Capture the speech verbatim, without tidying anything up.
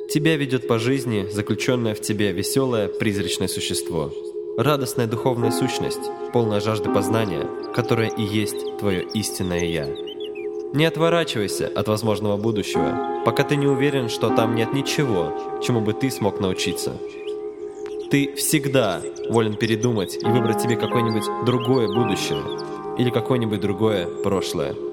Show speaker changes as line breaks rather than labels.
Тебя ведет по жизни заключенное в тебе веселое призрачное существо, радостная духовная сущность, полная жажды познания, которая и есть твое истинное «Я». Не отворачивайся от возможного будущего, пока ты не уверен, что там нет ничего, чему бы ты смог научиться. Ты всегда волен передумать и выбрать себе какое-нибудь другое будущее или какое-нибудь другое прошлое.